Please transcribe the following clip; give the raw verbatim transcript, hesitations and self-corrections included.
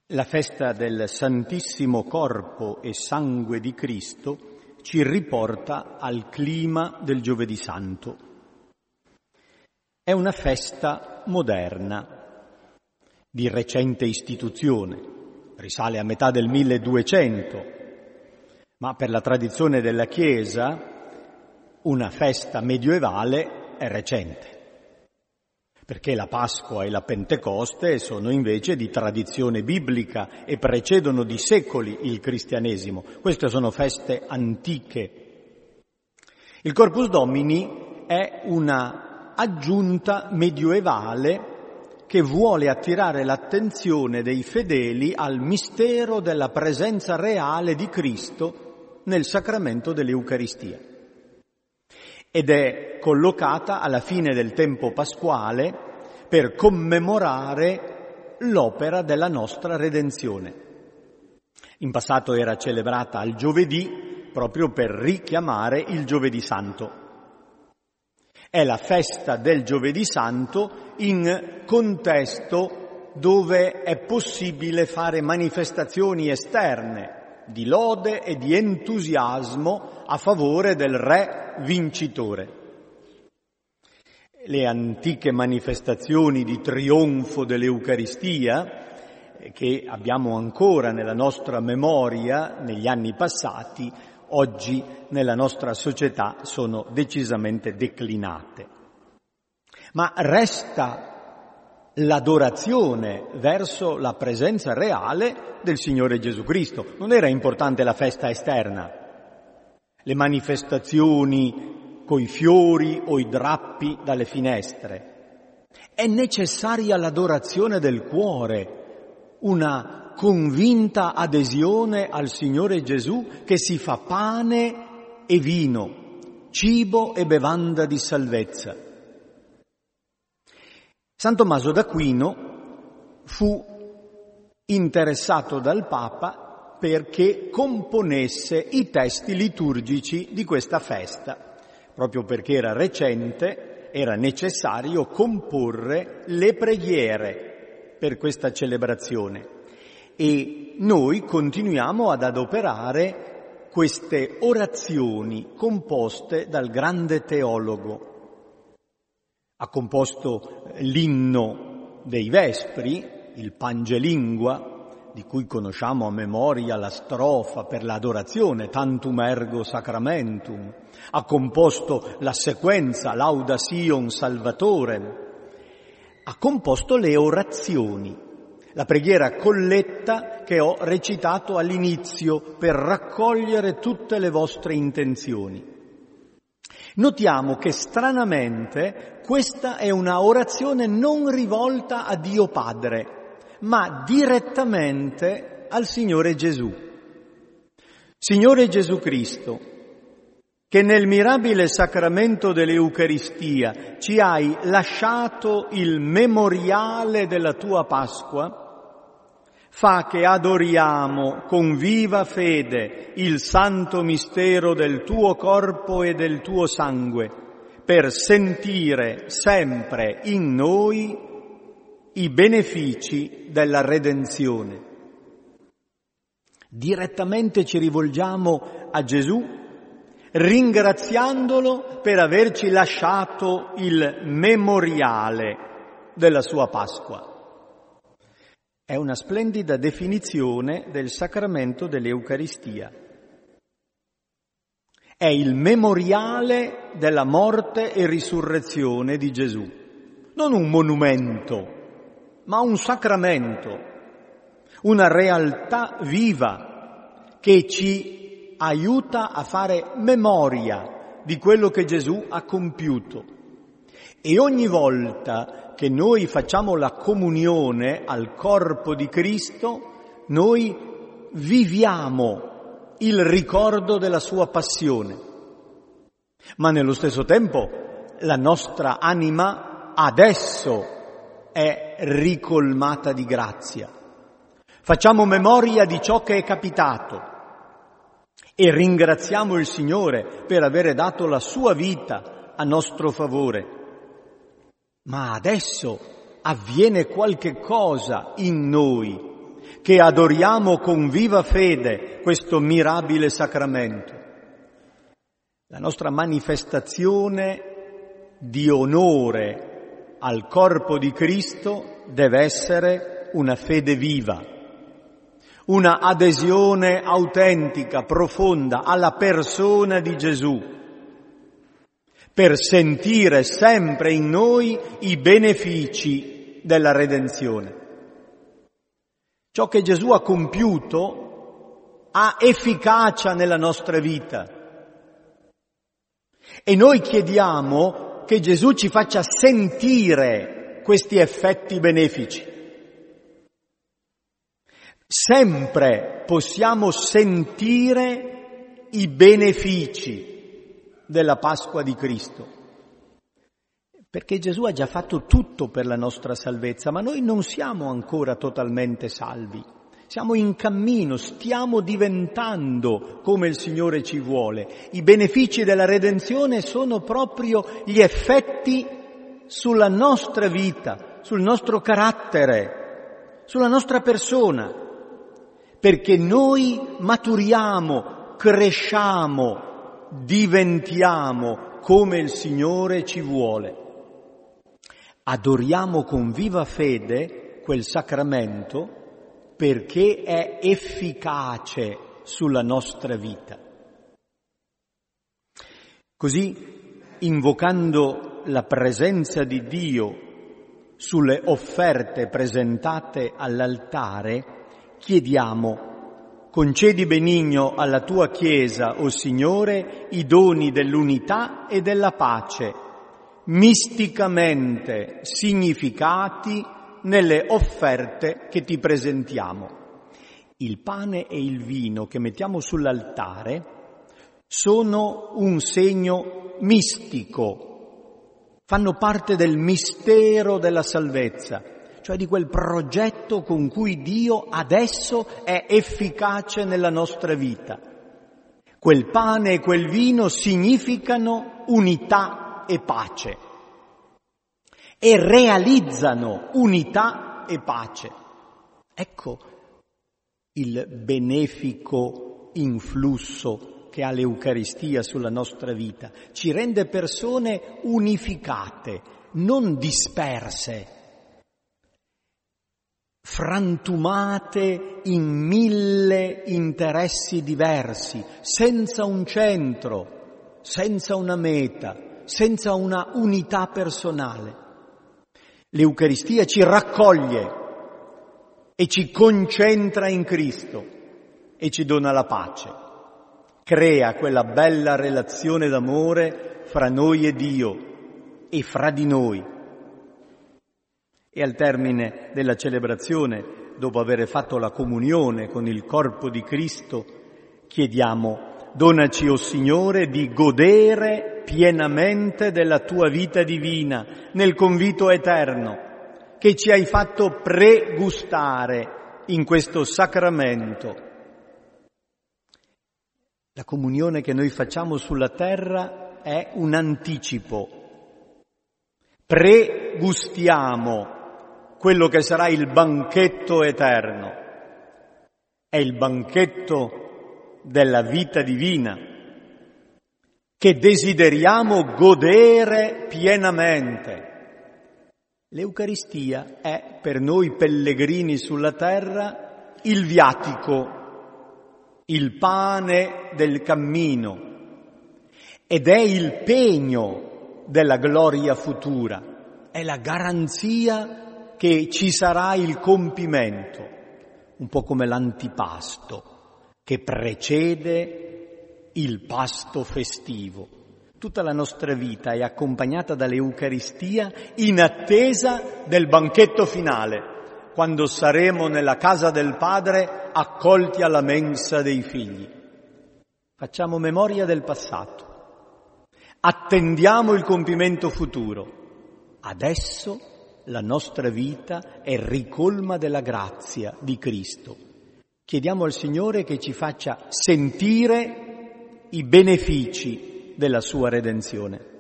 La festa del Santissimo Corpo e Sangue di Cristo ci riporta al clima del Giovedì Santo. È una festa moderna, di recente istituzione, risale a metà del milleduecento, ma per la tradizione della Chiesa una festa medievale è recente, perché la Pasqua e la Pentecoste sono invece di tradizione biblica e precedono di secoli il cristianesimo. Queste sono feste antiche. Il Corpus Domini è una aggiunta medievale che vuole attirare l'attenzione dei fedeli al mistero della presenza reale di Cristo nel sacramento dell'Eucaristia. Ed è collocata alla fine del tempo pasquale per commemorare l'opera della nostra redenzione. In passato era celebrata al giovedì proprio per richiamare il Giovedì Santo. È la festa del Giovedì Santo in contesto dove è possibile fare manifestazioni esterne di lode e di entusiasmo a favore del Re vincitore. Le antiche manifestazioni di trionfo dell'Eucaristia, che abbiamo ancora nella nostra memoria negli anni passati, oggi nella nostra società sono decisamente declinate. Ma resta l'adorazione verso la presenza reale del Signore Gesù Cristo. Non era importante la festa esterna, le manifestazioni coi fiori o i drappi dalle finestre. È necessaria l'adorazione del cuore, una convinta adesione al Signore Gesù che si fa pane e vino, cibo e bevanda di salvezza. San Tommaso d'Aquino fu interessato dal Papa perché componesse i testi liturgici di questa festa. Proprio perché era recente, era necessario comporre le preghiere per questa celebrazione. E noi continuiamo ad adoperare queste orazioni composte dal grande teologo. Ha composto l'inno dei Vespri, il Pangelingua, di cui conosciamo a memoria la strofa per l'adorazione, Tantum ergo sacramentum. Ha composto la sequenza, Lauda Sion Salvatorem. Ha composto le orazioni, la preghiera colletta che ho recitato all'inizio per raccogliere tutte le vostre intenzioni. Notiamo che stranamente questa è una orazione non rivolta a Dio Padre, ma direttamente al Signore Gesù. Signore Gesù Cristo, che nel mirabile sacramento dell'Eucaristia ci hai lasciato il memoriale della tua Pasqua, fa che adoriamo con viva fede il santo mistero del tuo corpo e del tuo sangue, per sentire sempre in noi i benefici della redenzione. Direttamente ci rivolgiamo a Gesù, ringraziandolo per averci lasciato il memoriale della sua Pasqua. È una splendida definizione del sacramento dell'Eucaristia. È il memoriale della morte e risurrezione di Gesù. Non un monumento, ma un sacramento, una realtà viva che ci aiuta a fare memoria di quello che Gesù ha compiuto. E ogni volta che noi facciamo la comunione al corpo di Cristo, noi viviamo il ricordo della sua passione. Ma nello stesso tempo la nostra anima adesso è ricolmata di grazia. Facciamo memoria di ciò che è capitato e ringraziamo il Signore per avere dato la sua vita a nostro favore. Ma adesso avviene qualche cosa in noi che adoriamo con viva fede questo mirabile sacramento. La nostra manifestazione di onore al corpo di Cristo deve essere una fede viva, una adesione autentica, profonda alla persona di Gesù, per sentire sempre in noi i benefici della redenzione. Ciò che Gesù ha compiuto ha efficacia nella nostra vita e noi chiediamo che Gesù ci faccia sentire questi effetti benefici. Sempre possiamo sentire i benefici della Pasqua di Cristo, perché Gesù ha già fatto tutto per la nostra salvezza, ma noi non siamo ancora totalmente salvi. Siamo in cammino, stiamo diventando come il Signore ci vuole. I benefici della redenzione sono proprio gli effetti sulla nostra vita, sul nostro carattere, sulla nostra persona, perché noi maturiamo, cresciamo, diventiamo come il Signore ci vuole. Adoriamo con viva fede quel sacramento perché è efficace sulla nostra vita. Così, invocando la presenza di Dio sulle offerte presentate all'altare, chiediamo: concedi benigno alla tua Chiesa, o Signore, i doni dell'unità e della pace, misticamente significati nelle offerte che ti presentiamo. Il pane e il vino che mettiamo sull'altare sono un segno mistico, fanno parte del mistero della salvezza, cioè di quel progetto con cui Dio adesso è efficace nella nostra vita. Quel pane e quel vino significano unità e pace e realizzano unità e pace. Ecco il benefico influsso che ha l'Eucaristia sulla nostra vita. Ci rende persone unificate, non disperse, frantumate in mille interessi diversi, senza un centro, senza una meta, senza una unità personale. L'Eucaristia ci raccoglie e ci concentra in Cristo e ci dona la pace. Crea quella bella relazione d'amore fra noi e Dio e fra di noi. E al termine della celebrazione, dopo aver fatto la comunione con il corpo di Cristo, chiediamo: donaci, o Signore, di godere pienamente della tua vita divina nel convito eterno che ci hai fatto pregustare in questo sacramento. La comunione che noi facciamo sulla terra è un anticipo. Pregustiamo quello che sarà il banchetto eterno. È il banchetto della vita divina che desideriamo godere pienamente. L'Eucaristia è per noi pellegrini sulla terra il viatico, il pane del cammino, ed è il pegno della gloria futura, è la garanzia che ci sarà il compimento, un po' come l'antipasto che precede il pasto festivo. Tutta la nostra vita è accompagnata dall'Eucaristia in attesa del banchetto finale, quando saremo nella casa del Padre accolti alla mensa dei figli. Facciamo memoria del passato, attendiamo il compimento futuro. Adesso la nostra vita è ricolma della grazia di Cristo. Chiediamo al Signore che ci faccia sentire i benefici della sua redenzione.